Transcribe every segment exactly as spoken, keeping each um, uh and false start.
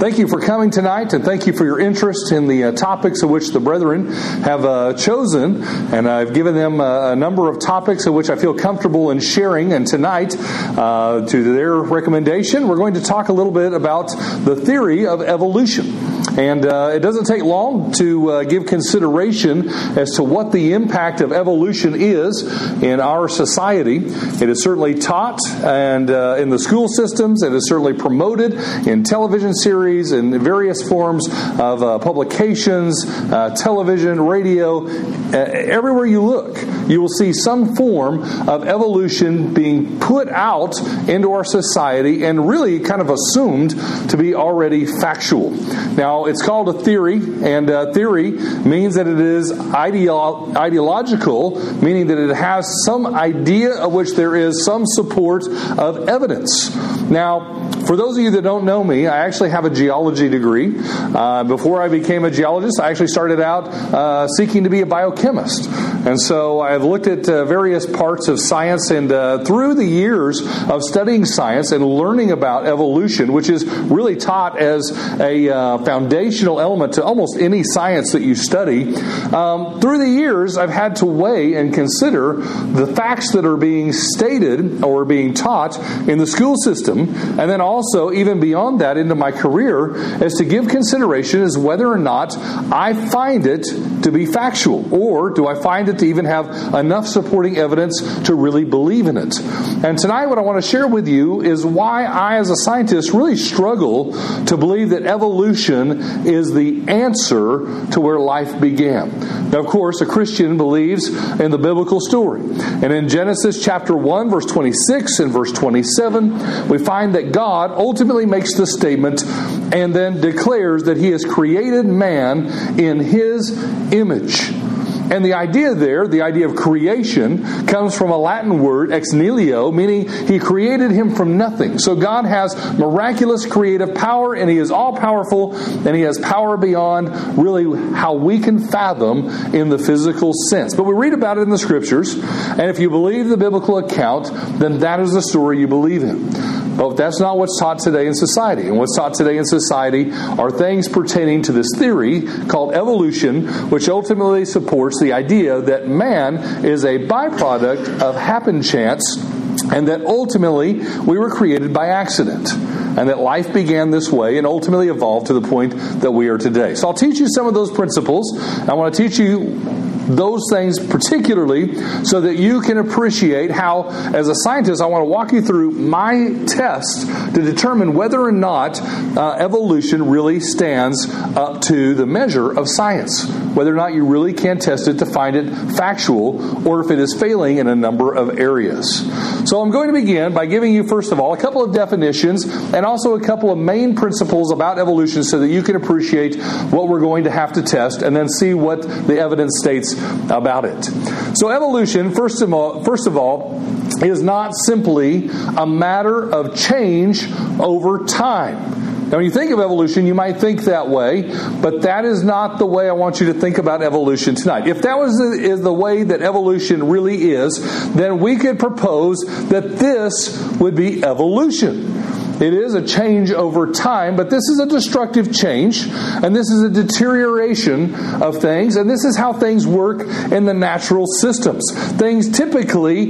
Thank you for coming tonight, and thank you for your interest in the uh, topics of which the brethren have uh, chosen. And I've given them uh, a number of topics of which I feel comfortable in sharing. And tonight, uh, to their recommendation, we're going to talk a little bit about the theory of evolution. And uh, it doesn't take long to uh, give consideration as to what the impact of evolution is in our society. It is certainly taught and uh, in the school systems. It is certainly promoted in television series and various forms of uh, publications, uh, television, radio. Uh, everywhere you look, you will see some form of evolution being put out into our society and really kind of assumed to be already factual. Now, it's called a theory, and uh, theory means that it is ideo- ideological, meaning that it has some idea of which there is some support of evidence. Now, for those of you that don't know me, I actually have a geology degree. Uh, before I became a geologist, I actually started out uh, seeking to be a biochemist. And so I've looked at uh, various parts of science, and uh, through the years of studying science and learning about evolution, which is really taught as a uh, foundational element to almost any science that you study, um, through the years I've had to weigh and consider the facts that are being stated or being taught in the school system, and then also even beyond that into my career, as to give consideration as whether or not I find it to be factual, or do I find it to even have enough supporting evidence to really believe in it. And tonight what I want to share with you is why I as a scientist really struggle to believe that evolution is the answer to where life began. Now, of course, a Christian believes in the biblical story. And in Genesis chapter one, verse twenty-six and verse twenty-seven, we find that God ultimately makes the statement and then declares that He has created man in His image. And the idea there, the idea of creation, comes from a Latin word, ex nihilo, meaning He created him from nothing. So God has miraculous creative power, and He is all-powerful, and He has power beyond really how we can fathom in the physical sense. But we read about it in the Scriptures, and if you believe the biblical account, then that is the story you believe in. But that's not what's taught today in society. And what's taught today in society are things pertaining to this theory called evolution, which ultimately supports the idea that man is a byproduct of happen chance, and that ultimately we were created by accident, and that life began this way and ultimately evolved to the point that we are today. So I'll teach you some of those principles. I want to teach you those things particularly so that you can appreciate how, as a scientist, I want to walk you through my test to determine whether or not uh, evolution really stands up to the measure of science, whether or not you really can test it to find it factual, or if it is failing in a number of areas. So I'm going to begin by giving you, first of all, a couple of definitions and also a couple of main principles about evolution so that you can appreciate what we're going to have to test and then see what the evidence states about it. So evolution, first of all, first of all, is not simply a matter of change over time. Now, when you think of evolution, you might think that way, but that is not the way I want you to think about evolution tonight. If that was the, is the way that evolution really is, then we could propose that this would be evolution. It is a change over time, but this is a destructive change, and this is a deterioration of things, and this is how things work in the natural systems. Things typically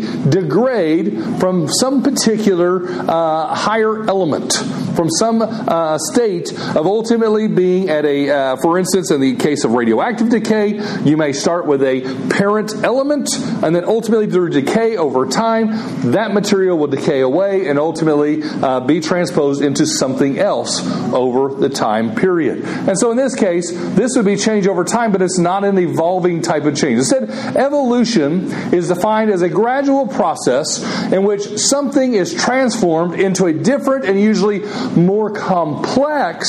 degrade from some particular uh, higher element, from some uh, state of ultimately being at a, uh, for instance, in the case of radioactive decay, you may start with a parent element, and then ultimately through decay over time, that material will decay away and ultimately uh, be transposed into something else over the time period. And so in this case, this would be change over time, but it's not an evolving type of change. Instead, evolution is defined as a gradual process in which something is transformed into a different and usually more complex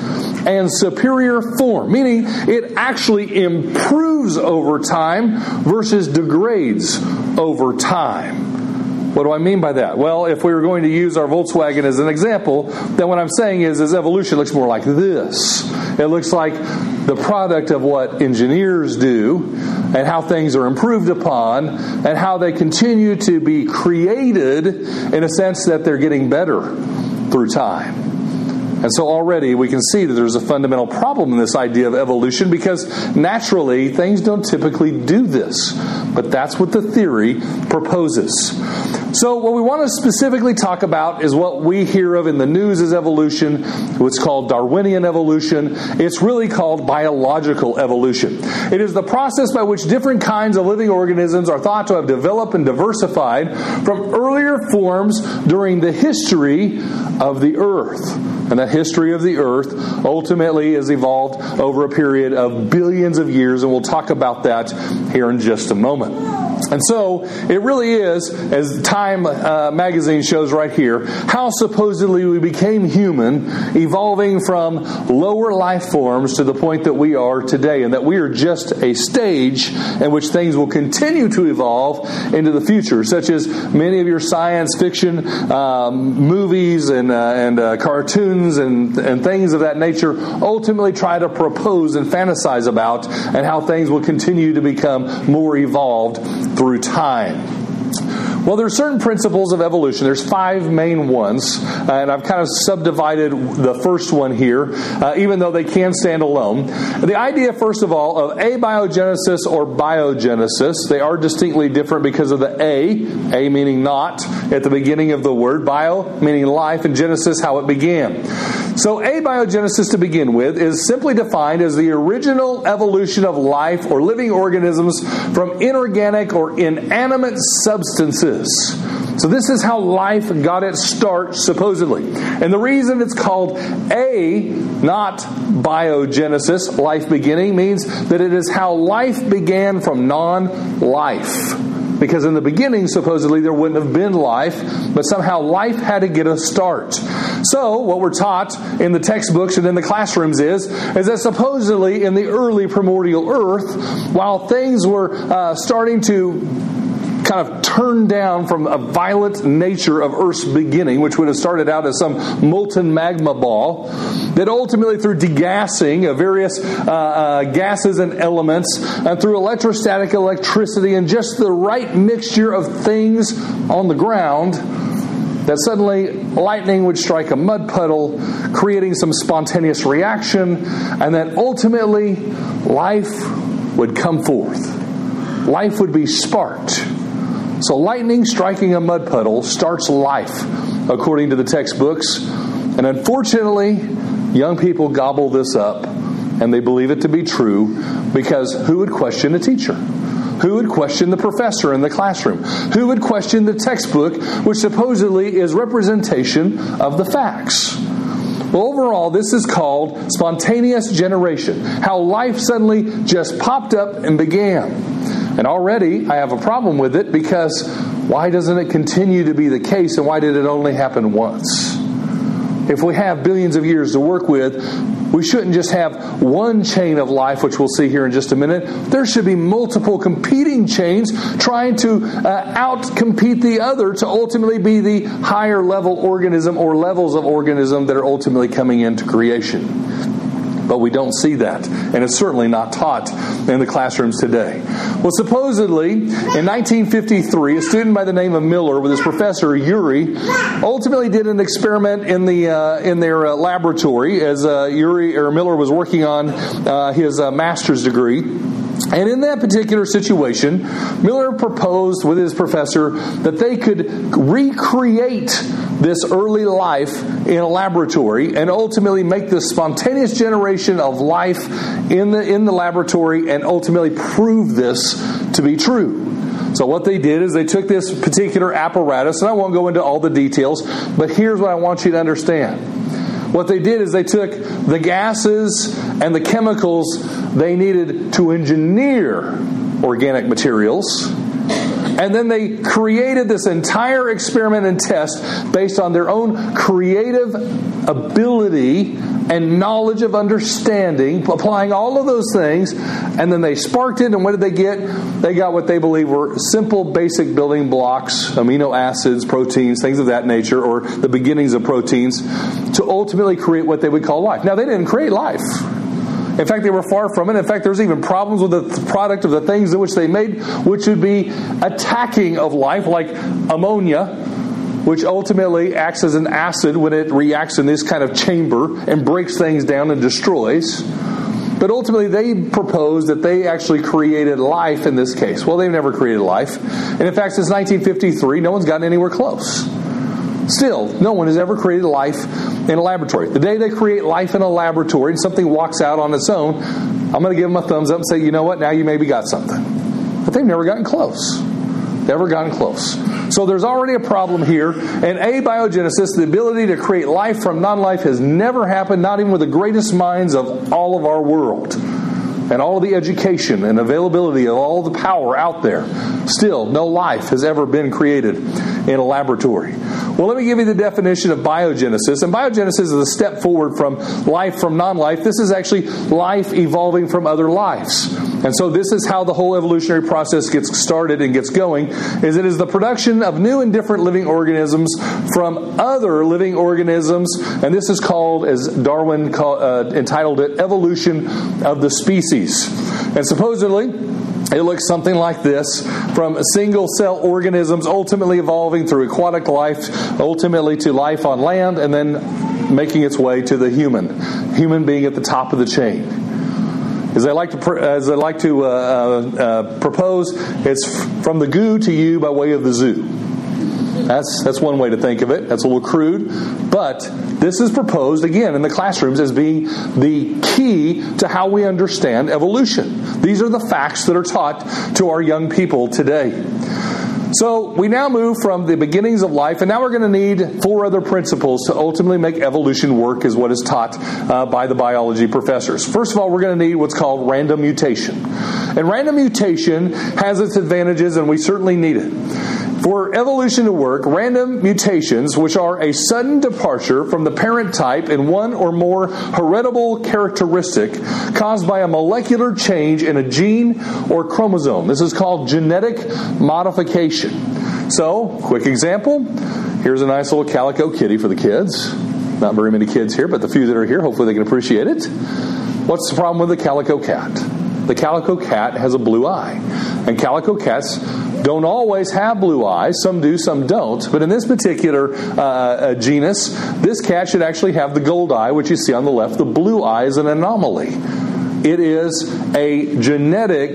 and superior form, meaning it actually improves over time versus degrades over time. What do I mean by that? Well, if we were going to use our Volkswagen as an example, then what I'm saying is, is evolution looks more like this. It looks like the product of what engineers do and how things are improved upon and how they continue to be created in a sense that they're getting better through time. And so already we can see that there's a fundamental problem in this idea of evolution, because naturally things don't typically do this. But that's what the theory proposes. So what we want to specifically talk about is what we hear of in the news as evolution, what's called Darwinian evolution. It's really called biological evolution. It is the process by which different kinds of living organisms are thought to have developed and diversified from earlier forms during the history of the earth. And that history of the earth ultimately has evolved over a period of billions of years, and we'll talk about that here in just a moment. And so it really is, as Time uh, magazine shows right here, how supposedly we became human, evolving from lower life forms to the point that we are today, and that we are just a stage in which things will continue to evolve into the future, such as many of your science fiction um, movies and uh, and uh, cartoons and and things of that nature ultimately try to propose and fantasize about, and how things will continue to become more evolved through time. Well, there are certain principles of evolution. There's five main ones, and I've kind of subdivided the first one here, uh, even though they can stand alone. The idea, first of all, of abiogenesis or biogenesis, they are distinctly different because of the A, A meaning not, at the beginning of the word, bio meaning life, and genesis, how it began. So abiogenesis, to begin with, is simply defined as the original evolution of life or living organisms from inorganic or inanimate substances. So this is how life got its start, supposedly. And the reason it's called A, not biogenesis, life beginning, means that it is how life began from non-life. Because in the beginning, supposedly, there wouldn't have been life, but somehow life had to get a start. So, what we're taught in the textbooks and in the classrooms is, is that supposedly in the early primordial earth, while things were uh, starting to kind of turn down from a violent nature of Earth's beginning, which would have started out as some molten magma ball, that ultimately through degassing of various uh, uh, gases and elements, and through electrostatic electricity and just the right mixture of things on the ground, that suddenly lightning would strike a mud puddle, creating some spontaneous reaction, and then ultimately life would come forth. Life would be sparked. So lightning striking a mud puddle starts life, according to the textbooks. And unfortunately, young people gobble this up, and they believe it to be true, because who would question a teacher? Who would question the professor in the classroom? Who would question the textbook, which supposedly is representation of the facts? Well, overall, this is called spontaneous generation, how life suddenly just popped up and began. And already I have a problem with it, because why doesn't it continue to be the case, and why did it only happen once? If we have billions of years to work with, we shouldn't just have one chain of life, which we'll see here in just a minute. There should be multiple competing chains trying to uh, out-compete the other to ultimately be the higher level organism or levels of organism that are ultimately coming into creation. But we don't see that, and it's certainly not taught in the classrooms today. Well, supposedly, in nineteen fifty-three, a student by the name of Miller, with his professor Urey, ultimately did an experiment in the uh, in their uh, laboratory as uh, Urey or Miller was working on uh, his uh, master's degree. And in that particular situation, Miller proposed with his professor that they could recreate this early life in a laboratory and ultimately make this spontaneous generation of life in the in the laboratory and ultimately prove this to be true. So what they did is they took this particular apparatus, and I won't go into all the details, but here's what I want you to understand. What they did is they took the gases and the chemicals they needed to engineer organic materials, and then they created this entire experiment and test based on their own creative ability and knowledge of understanding, applying all of those things, and then they sparked it, and what did they get? They got what they believe were simple, basic building blocks, amino acids, proteins, things of that nature, or the beginnings of proteins, to ultimately create what they would call life. Now, they didn't create life. In fact, they were far from it. In fact, there's even problems with the product of the things in which they made, which would be attacking of life, like ammonia, which ultimately acts as an acid when it reacts in this kind of chamber and breaks things down and destroys. But ultimately, they proposed that they actually created life in this case. Well, they've never created life. And in fact, since nineteen fifty-three, no one's gotten anywhere close. Still, no one has ever created life in a laboratory. The day they create life in a laboratory and something walks out on its own, I'm going to give them a thumbs up and say, you know what, now you maybe got something. But they've never gotten close. Never gotten close. So there's already a problem here. And abiogenesis, the ability to create life from non-life, has never happened, not even with the greatest minds of all of our world. And all of the education and availability of all the power out there. Still, no life has ever been created in a laboratory. Well, let me give you the definition of biogenesis. And biogenesis is a step forward from life from non-life. This is actually life evolving from other lives. And so this is how the whole evolutionary process gets started and gets going, is it is the production of new and different living organisms from other living organisms. And this is called, as Darwin call, uh, entitled it, evolution of the species. And supposedly, it looks something like this, from single-cell organisms ultimately evolving through aquatic life, ultimately to life on land, and then making its way to the human, human being at the top of the chain. As I like to, as I like to uh, uh, propose, it's from the goo to you by way of the zoo. That's that's one way to think of it. That's a little crude, but this is proposed again in the classrooms as being the key to how we understand evolution. These are the facts that are taught to our young people today. So we now move from the beginnings of life, and now we're going to need four other principles to ultimately make evolution work, is what is taught uh, by the biology professors. First of all, we're going to need what's called random mutation. And random mutation has its advantages, and we certainly need it. For evolution to work, random mutations, which are a sudden departure from the parent type in one or more heritable characteristic caused by a molecular change in a gene or chromosome. This is called genetic modification. So, quick example. Here's a nice little calico kitty for the kids. Not very many kids here, but the few that are here, hopefully they can appreciate it. What's the problem with the calico cat? The calico cat has a blue eye. And calico cats don't always have blue eyes. Some do, some don't. But in this particular uh, uh, genus, this cat should actually have the gold eye, which you see on the left. The blue eye is an anomaly. It is a genetic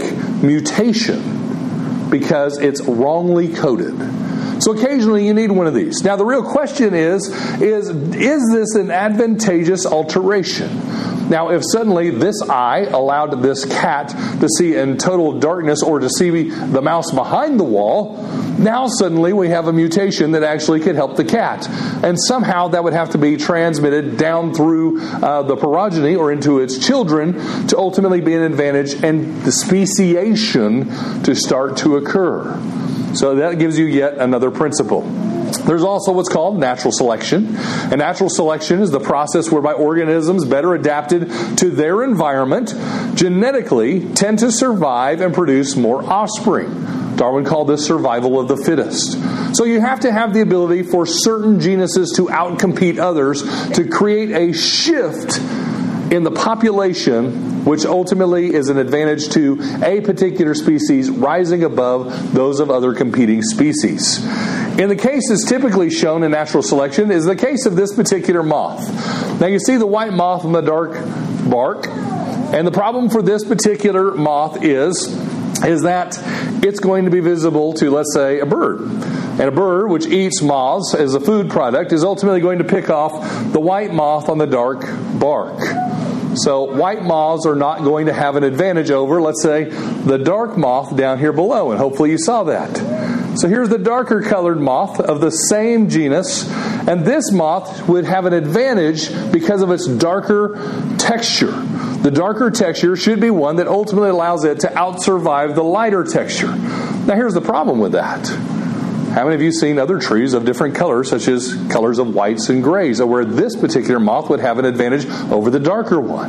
mutation because it's wrongly coded. So occasionally you need one of these. Now the real question is, is, is this an advantageous alteration? Now, if suddenly this eye allowed this cat to see in total darkness or to see the mouse behind the wall, now suddenly we have a mutation that actually could help the cat. And somehow that would have to be transmitted down through uh, the progeny or into its children to ultimately be an advantage and the speciation to start to occur. So that gives you yet another principle. There's also what's called natural selection. And natural selection is the process whereby organisms better adapted to their environment genetically tend to survive and produce more offspring. Darwin called this survival of the fittest. So you have to have the ability for certain genuses to outcompete others to create a shift in the population, which ultimately is an advantage to a particular species rising above those of other competing species. In the cases typically shown in natural selection is the case of this particular moth. Now you see the white moth on the dark bark, and the problem for this particular moth is, is that it's going to be visible to, let's say, a bird. And a bird, which eats moths as a food product, is ultimately going to pick off the white moth on the dark bark. So white moths are not going to have an advantage over, let's say, the dark moth down here below. And hopefully you saw that. So here's the darker colored moth of the same genus. And this moth would have an advantage because of its darker texture. The darker texture should be one that ultimately allows it to outsurvive the lighter texture. Now here's the problem with that. How many of you seen other trees of different colors, such as colors of whites and grays, where this particular moth would have an advantage over the darker one?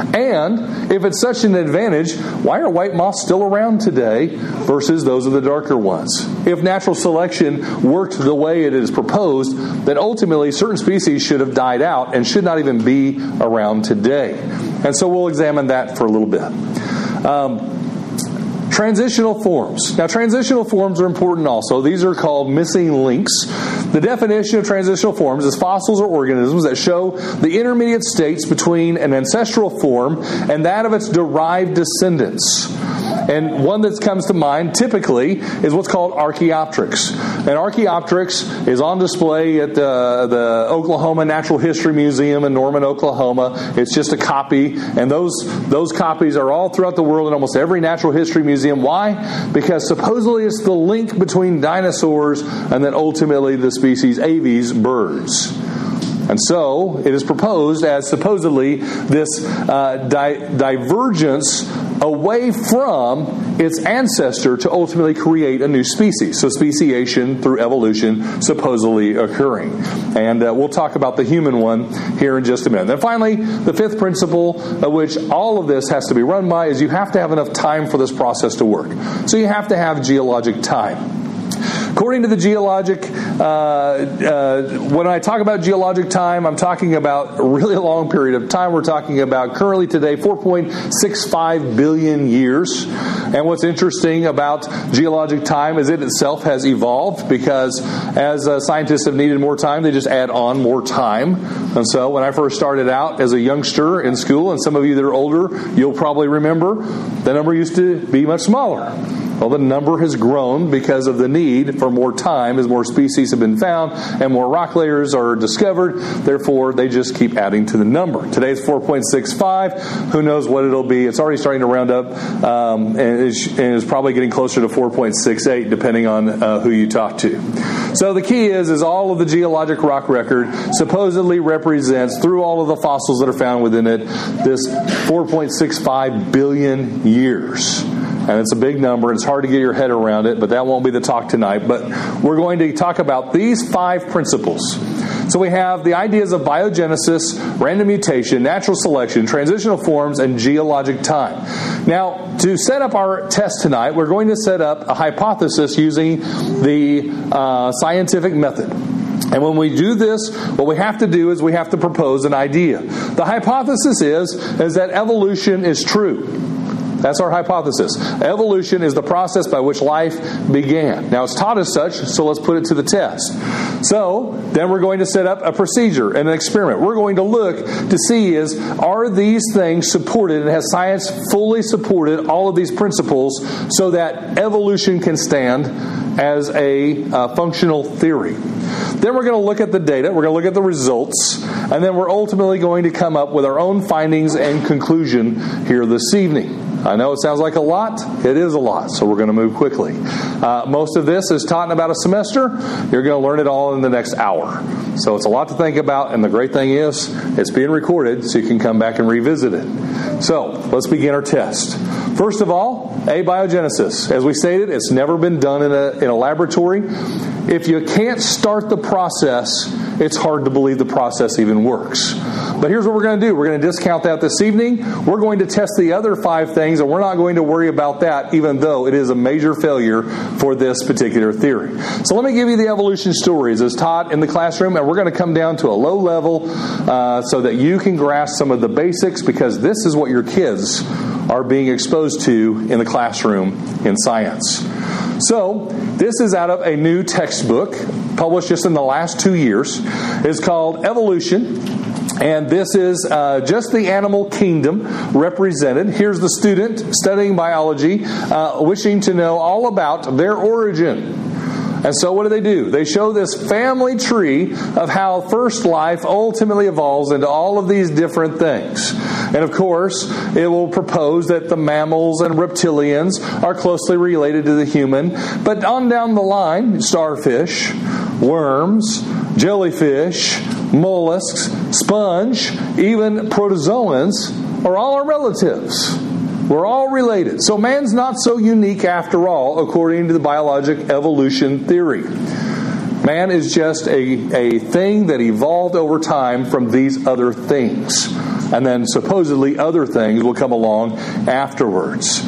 And if it's such an advantage, why are white moths still around today versus those of the darker ones? If natural selection worked the way it is proposed, then ultimately certain species should have died out and should not even be around today. And so we'll examine that for a little bit. Um, Transitional forms. Now, transitional forms are important also. These are called missing links. The definition of transitional forms is fossils or organisms that show the intermediate states between an ancestral form and that of its derived descendants. And one that comes to mind typically is what's called Archaeopteryx. And Archaeopteryx is on display at the, the Oklahoma Natural History Museum in Norman, Oklahoma. It's just a copy, and those those copies are all throughout the world in almost every natural history museum. Why? Because supposedly it's the link between dinosaurs and then ultimately the species Aves, birds. And so it is proposed as supposedly this uh, di- divergence away from its ancestor to ultimately create a new species. So speciation through evolution supposedly occurring. And uh, we'll talk about the human one here in just a minute. Then finally, the fifth principle of which all of this has to be run by is you have to have enough time for this process to work. So you have to have geologic time. According to the geologic, uh, uh, when I talk about geologic time, I'm talking about a really long period of time. We're talking about currently today four point six five billion years. And what's interesting about geologic time is it itself has evolved because as uh, scientists have needed more time, they just add on more time. And so when I first started out as a youngster in school, and some of you that are older, you'll probably remember, the number used to be much smaller. Well, the number has grown because of the need for more time as more species have been found and more rock layers are discovered. Therefore, they just keep adding to the number. Today's four point six five. Who knows what it'll be? It's already starting to round up um, and, is, and is probably getting closer to four point six eight depending on uh, who you talk to. So the key is, is all of the geologic rock record supposedly represents, through all of the fossils that are found within it, this four point six five billion years. And it's a big number. It's hard to get your head around it, but that won't be the talk tonight. But we're going to talk about these five principles. So we have the ideas of biogenesis, random mutation, natural selection, transitional forms, and geologic time. Now, to set up our test tonight, we're going to set up a hypothesis using the uh, scientific method. And when we do this, what we have to do is we have to propose an idea. The hypothesis is, is that evolution is true. That's our hypothesis. Evolution is the process by which life began. Now, it's taught as such, so let's put it to the test. So, then we're going to set up a procedure and an experiment. We're going to look to see is, are these things supported, and has science fully supported all of these principles so that evolution can stand as a uh, functional theory. Then we're going to look at the data, we're going to look at the results, and then we're ultimately going to come up with our own findings and conclusion here this evening. I know it sounds like a lot. It is a lot, so we're going to move quickly. Uh, most of this is taught in about a semester. You're going to learn it all in the next hour. So it's a lot to think about, and the great thing is it's being recorded, so you can come back and revisit it. So let's begin our test. First of all, abiogenesis. As we stated, it's never been done in a, in a laboratory. If you can't start the process, it's hard to believe the process even works. But here's what we're going to do. We're going to discount that this evening. We're going to test the other five things, and we're not going to worry about that, even though it is a major failure for this particular theory. So let me give you the evolution stories as taught in the classroom, and we're going to come down to a low level uh, so that you can grasp some of the basics, because this is what your kids are being exposed to in the classroom in science. So, this is out of a new textbook published just in the last two years. It's called Evolution, and this is uh, just the animal kingdom represented. Here's the student studying biology, uh, wishing to know all about their origin. And so what do they do? They show this family tree of how first life ultimately evolves into all of these different things. And of course, it will propose that the mammals and reptilians are closely related to the human. But on down the line, starfish, worms, jellyfish, mollusks, sponge, even protozoans are all our relatives. We're all related. So man's not so unique after all, according to the biologic evolution theory. Man is just a, a thing that evolved over time from these other things. And then supposedly other things will come along afterwards.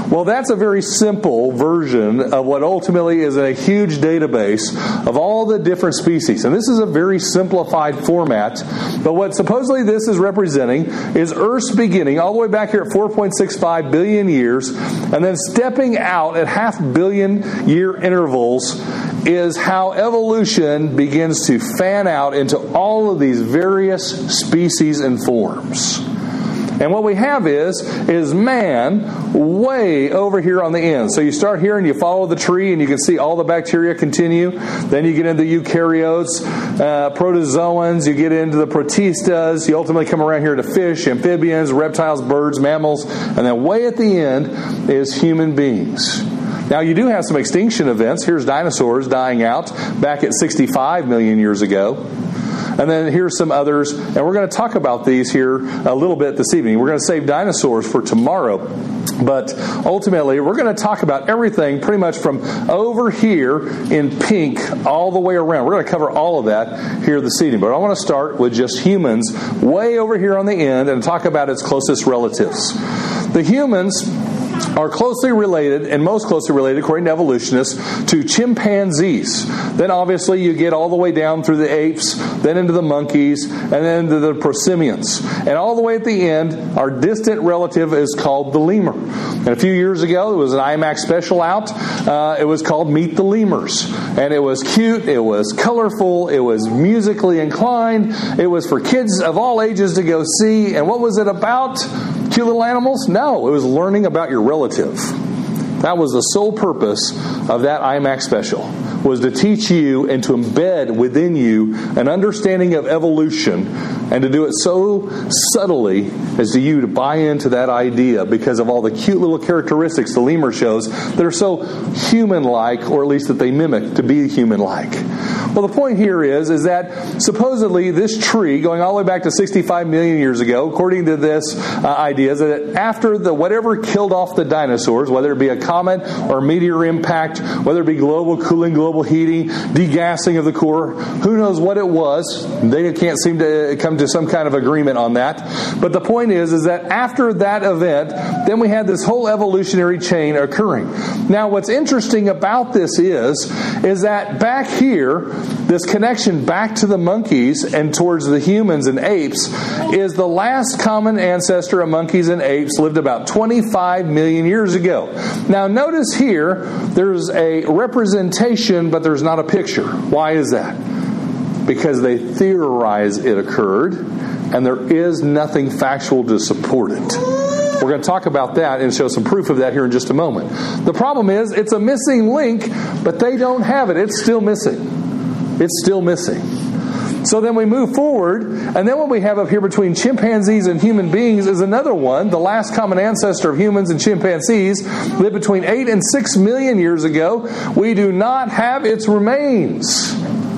Well, that's a very simple version of what ultimately is a huge database of all the different species. And this is a very simplified format. But what supposedly this is representing is Earth's beginning all the way back here at four point six five billion years, and then stepping out at half billion year intervals is how evolution begins to fan out into all of these various species and forms. And what we have is, is man way over here on the end. So you start here and you follow the tree and you can see all the bacteria continue. Then you get into eukaryotes, uh, protozoans, you get into the protistas, you ultimately come around here to fish, amphibians, reptiles, birds, mammals, and then way at the end is human beings. Now, you do have some extinction events. Here's dinosaurs dying out back at sixty-five million years ago. And then here's some others, and we're going to talk about these here a little bit this evening. We're going to save dinosaurs for tomorrow. But ultimately, we're going to talk about everything pretty much from over here in pink all the way around. We're going to cover all of that here this evening. But I want to start with just humans way over here on the end and talk about its closest relatives. The humans are closely related, and most closely related, according to evolutionists, to chimpanzees. Then obviously you get all the way down through the apes, then into the monkeys, and then to the prosimians. And all the way at the end, our distant relative is called the lemur. And a few years ago, there was an IMAX special out. Uh, it was called Meet the Lemurs. And it was cute, it was colorful, it was musically inclined, it was for kids of all ages to go see. And what was it about? Cute little animals? No, it was learning about your relative. That was the sole purpose of that IMAX special, was to teach you and to embed within you an understanding of evolution, and to do it so subtly as to you to buy into that idea because of all the cute little characteristics the lemur shows that are so human-like, or at least that they mimic to be human-like. Well, the point here is, is that supposedly this tree, going all the way back to sixty-five million years ago, according to this uh, idea, is that after the whatever killed off the dinosaurs, whether it be a comet or meteor impact, whether it be global cooling, global heating, degassing of the core, who knows what it was. They can't seem to come to some kind of agreement on that. But the point is, is that after that event, then we had this whole evolutionary chain occurring. Now, what's interesting about this is, is that back here, this connection back to the monkeys and towards the humans and apes is the last common ancestor of monkeys and apes lived about twenty-five million years ago. Now, notice here, there's a representation, but there's not a picture. Why is that? Because they theorize it occurred, and there is nothing factual to support it. We're going to talk about that and show some proof of that here in just a moment. The problem is, it's a missing link, but they don't have it. It's still missing. It's still missing. So then we move forward, and then what we have up here between chimpanzees and human beings is another one. The last common ancestor of humans and chimpanzees lived between eight and six million years ago. We do not have its remains.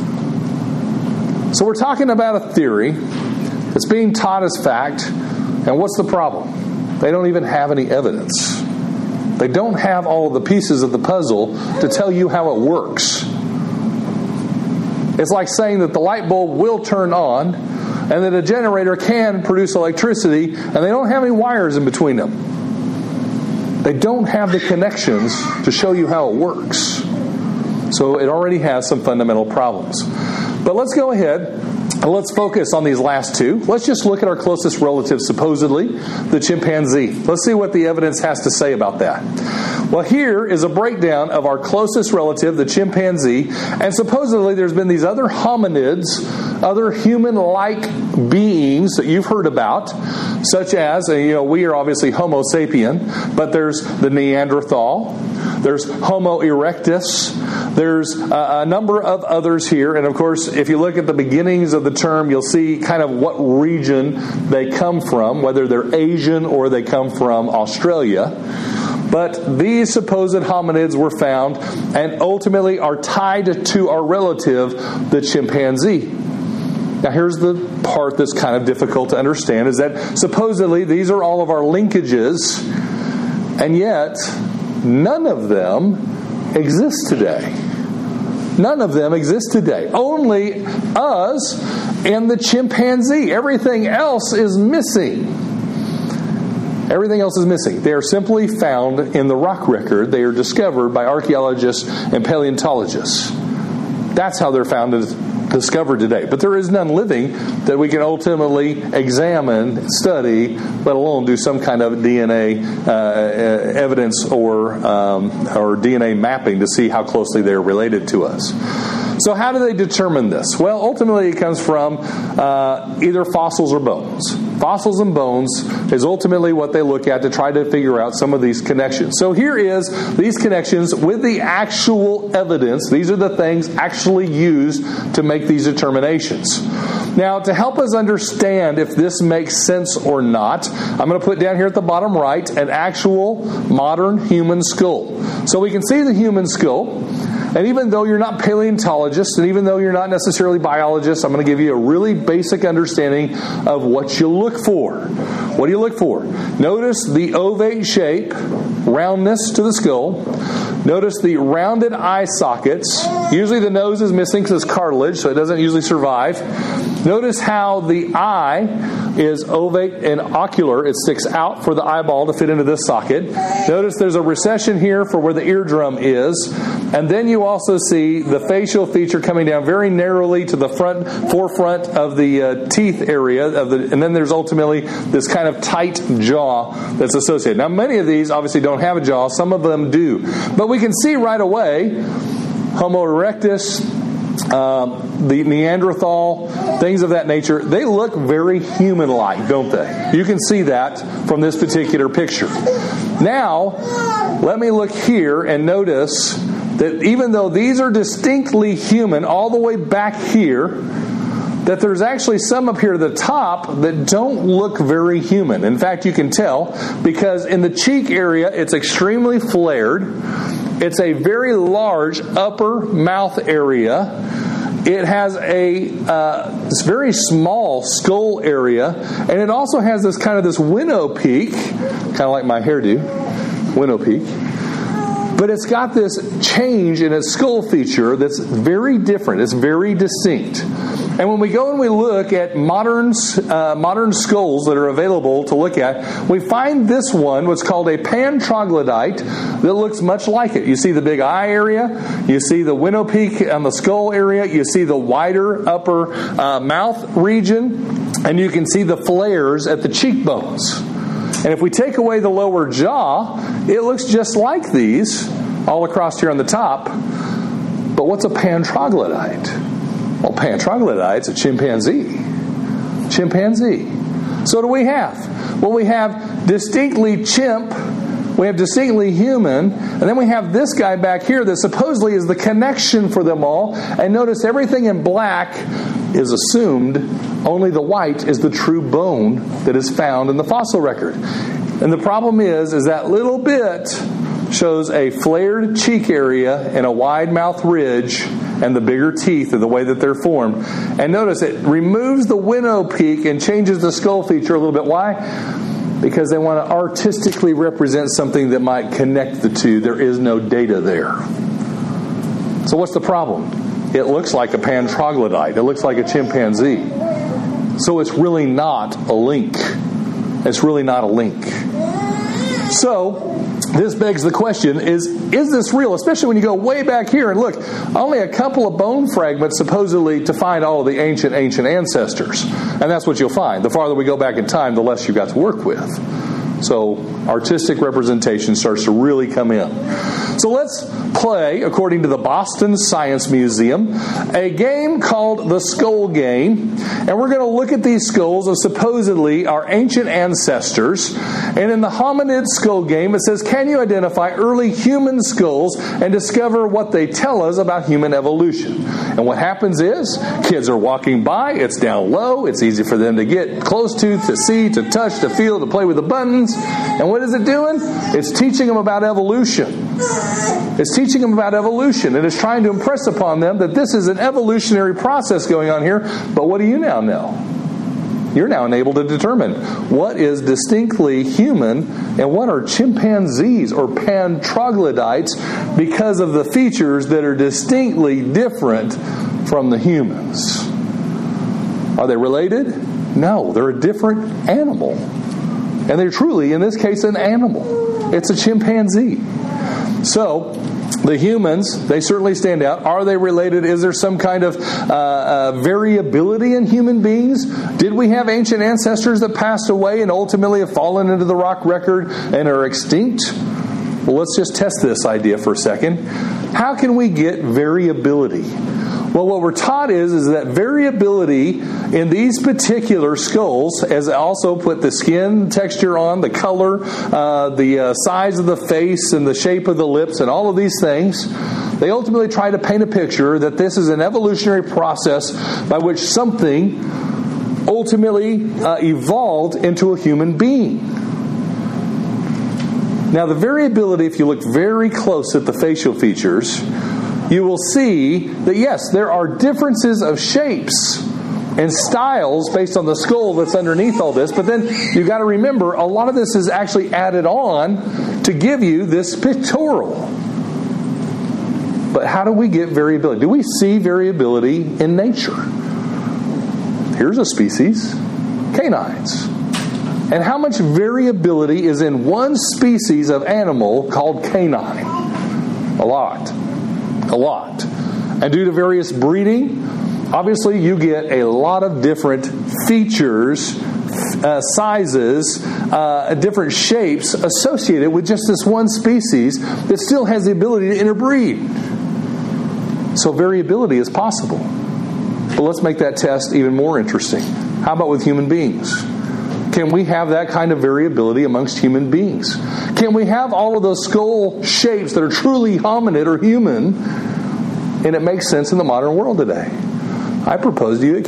So we're talking about a theory that's being taught as fact, and what's the problem? They don't even have any evidence. They don't have all of the pieces of the puzzle to tell you how it works. It's like saying that the light bulb will turn on and that a generator can produce electricity, and they don't have any wires in between them. They don't have the connections to show you how it works. So it already has some fundamental problems. But let's go ahead and let's focus on these last two. Let's just look at our closest relative, supposedly, the chimpanzee. Let's see what the evidence has to say about that. Well, here is a breakdown of our closest relative, the chimpanzee, and supposedly there's been these other hominids, other human-like beings that you've heard about, such as, you know, we are obviously Homo sapien, but there's the Neanderthal, there's Homo erectus, there's a, a number of others here, and of course, if you look at the beginnings of the term, you'll see kind of what region they come from, whether they're Asian or they come from Australia. But these supposed hominids were found and ultimately are tied to our relative, the chimpanzee. Now here's the part that's kind of difficult to understand, is that supposedly these are all of our linkages, and yet none of them exist today. None of them exist today. Only us and the chimpanzee. Everything else is missing. Everything else is missing. They are simply found in the rock record. They are discovered by archaeologists and paleontologists. That's how they're found and discovered today. But there is none living that we can ultimately examine, study, let alone do some kind of D N A uh, evidence or um, or D N A mapping to see how closely they are related to us. So how do they determine this? Well, ultimately it comes from uh, either fossils or bones. Fossils and bones is ultimately what they look at to try to figure out some of these connections. So here is these connections with the actual evidence. These are the things actually used to make these determinations. Now, to help us understand if this makes sense or not, I'm going to put down here at the bottom right an actual modern human skull. So we can see the human skull. And even though you're not paleontologists, and even though you're not necessarily biologists, I'm going to give you a really basic understanding of what you look for. What do you look for? Notice the ovate shape, roundness to the skull. Notice the rounded eye sockets. Usually the nose is missing because it's cartilage, so it doesn't usually survive. Notice how the eye is ovate and ocular. It sticks out for the eyeball to fit into this socket. Notice there's a recession here for where the eardrum is. And then you also see the facial feature coming down very narrowly to the front forefront of the uh, teeth area. Of the, and then there's ultimately this kind of tight jaw that's associated. Now, many of these obviously don't have a jaw. Some of them do. But we can see right away Homo erectus, Um, the Neanderthal, things of that nature, they look very human-like, don't they? You can see that from this particular picture. Now, let me look here and notice that even though these are distinctly human all the way back here, that there's actually some up here to the top that don't look very human. In fact, you can tell because in the cheek area, it's extremely flared. It's a very large upper mouth area. It has a uh, very small skull area, and it also has this kind of this winnow peak, kind of like my hairdo, winnow peak. But it's got this change in its skull feature that's very different. It's very distinct. And when we go and we look at modern uh, modern skulls that are available to look at, we find this one, what's called a pantroglodyte, that looks much like it. You see the big eye area, you see the winnow peak on the skull area, you see the wider upper uh, mouth region, and you can see the flares at the cheekbones. And if we take away the lower jaw, it looks just like these all across here on the top. But what's a pantroglodyte? Well, pantroglodyte's a chimpanzee. Chimpanzee. So what do we have? Well, we have distinctly chimp, we have distinctly human, and then we have this guy back here that supposedly is the connection for them all. And notice everything in black is assumed, only the white is the true bone that is found in the fossil record. And the problem is, is that little bit shows a flared cheek area and a wide mouth ridge and the bigger teeth and the way that they're formed. And notice it removes the winnow peak and changes the skull feature a little bit. Why? Because they want to artistically represent something that might connect the two. There is no data there. So what's the problem? It looks like a pantroglodyte. It looks like a chimpanzee. So it's really not a link. It's really not a link. So this begs the question, is, is this real? Especially when you go way back here and look, only a couple of bone fragments supposedly to find all of the ancient, ancient ancestors. And that's what you'll find. The farther we go back in time, the less you've got to work with. So artistic representation starts to really come in. So let's play, according to the Boston Science Museum, a game called the Skull Game. And we're going to look at these skulls of supposedly our ancient ancestors. And in the hominid skull game, it says, can you identify early human skulls and discover what they tell us about human evolution? And what happens is, kids are walking by, it's down low, it's easy for them to get close to, to see, to touch, to feel, to play with the buttons. And what is it doing? It's teaching them about evolution. It's teaching them about evolution. It is trying to impress upon them that this is an evolutionary process going on here. But what do you now know? You're now able to determine what is distinctly human and what are chimpanzees or pantroglodytes because of the features that are distinctly different from the humans. Are they related? No, they're a different animal. And they're truly, in this case, an animal. It's a chimpanzee. So, the humans, they certainly stand out. Are they related? Is there some kind of uh, uh, variability in human beings? Did we have ancient ancestors that passed away and ultimately have fallen into the rock record and are extinct? Well, let's just test this idea for a second. How can we get variability? Well, what we're taught is, is that variability in these particular skulls, as I also put the skin texture on, the color, uh, the uh, size of the face, and the shape of the lips, and all of these things, they ultimately try to paint a picture that this is an evolutionary process by which something ultimately uh, evolved into a human being. Now, the variability, if you look very close at the facial features, you will see that, yes, there are differences of shapes and styles based on the skull that's underneath all this. But then you've got to remember, a lot of this is actually added on to give you this pictorial. But how do we get variability? Do we see variability in nature? Here's a species, canines. And how much variability is in one species of animal called canine? A lot. A lot. And due to various breeding, obviously you get a lot of different features, uh, sizes, uh, different shapes associated with just this one species that still has the ability to interbreed. So variability is possible. But let's make that test even more interesting. How about with human beings? Can we have that kind of variability amongst human beings? Can we have all of those skull shapes that are truly hominid or human, and it makes sense in the modern world today? I propose to you it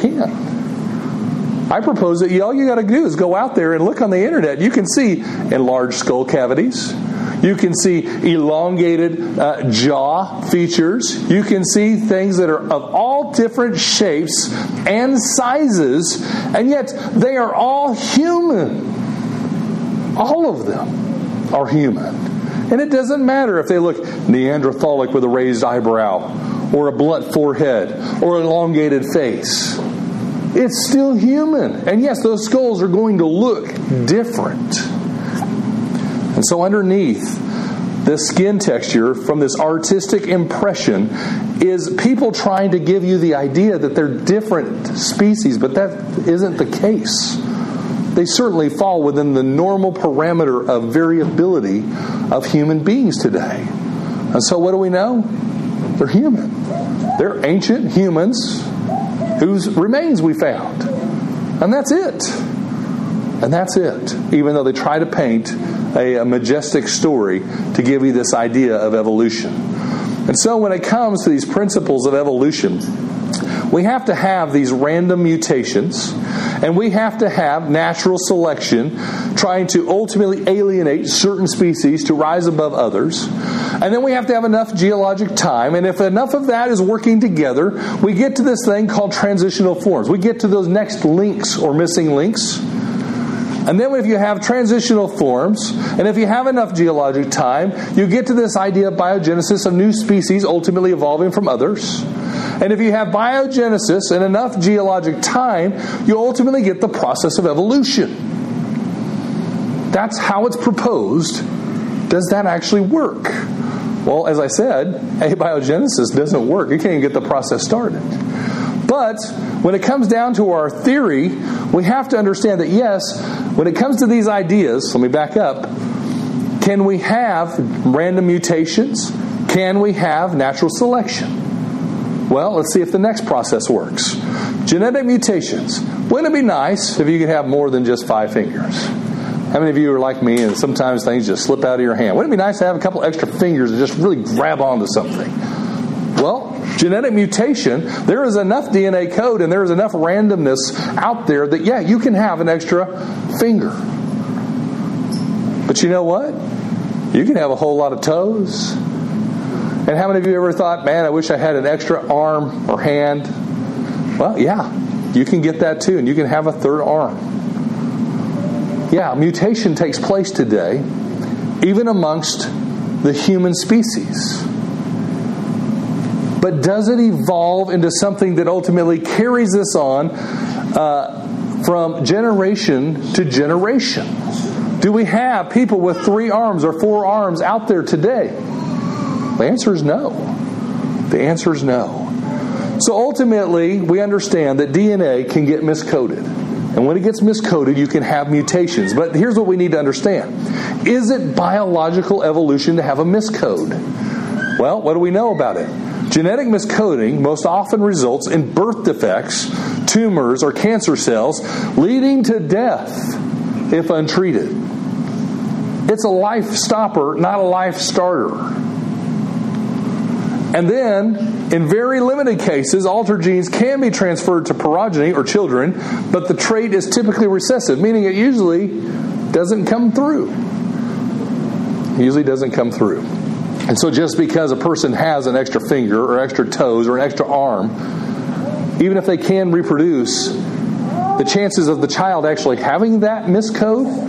can. I propose that all you got to do is go out there and look on the internet. You can see enlarged skull cavities. You can see elongated uh, jaw features. You can see things that are of all different shapes and sizes, and yet they are all human. All of them are human. And it doesn't matter if they look Neanderthalic with a raised eyebrow, or a blunt forehead, or an elongated face. It's still human. And yes, those skulls are going to look different. And so underneath this skin texture from this artistic impression is people trying to give you the idea that they're different species, but that isn't the case. They certainly fall within the normal parameter of variability of human beings today. And so what do we know? They're human. They're ancient humans whose remains we found. And that's it. And that's it. Even though they try to paint a, a majestic story to give you this idea of evolution. And so when it comes to these principles of evolution, we have to have these random mutations, and we have to have natural selection trying to ultimately alienate certain species to rise above others. And then we have to have enough geologic time, and if enough of that is working together, we get to this thing called transitional forms. We get to those next links or missing links. And then if you have transitional forms, and if you have enough geologic time, you get to this idea of biogenesis of new species ultimately evolving from others. And if you have biogenesis and enough geologic time, you ultimately get the process of evolution. That's how it's proposed. Does that actually work? Well, as I said, abiogenesis doesn't work. You can't even get the process started. But when it comes down to our theory, we have to understand that yes, when it comes to these ideas, let me back up, can we have random mutations? Can we have natural selection? Well, let's see if the next process works. Genetic mutations. Wouldn't it be nice if you could have more than just five fingers? How many of you are like me and sometimes things just slip out of your hand? Wouldn't it be nice to have a couple extra fingers and just really grab onto something? Well, genetic mutation, there is enough D N A code and there is enough randomness out there that, yeah, you can have an extra finger. But you know what? You can have a whole lot of toes. And how many of you ever thought, man, I wish I had an extra arm or hand? Well, yeah, you can get that too, and you can have a third arm. Yeah, mutation takes place today, even amongst the human species. But does it evolve into something that ultimately carries us on uh, from generation to generation? Do we have people with three arms or four arms out there today? The answer is no. The answer is no. So ultimately, we understand that D N A can get miscoded. And when it gets miscoded, you can have mutations. But here's what we need to understand. Is it biological evolution to have a miscode? Well, what do we know about it? Genetic miscoding most often results in birth defects, tumors, or cancer cells, leading to death if untreated. It's a life stopper, not a life starter. And then, in very limited cases, altered genes can be transferred to progeny or children, but the trait is typically recessive, meaning it usually doesn't come through. It usually doesn't come through. And so just because a person has an extra finger or extra toes or an extra arm, even if they can reproduce, the chances of the child actually having that miscode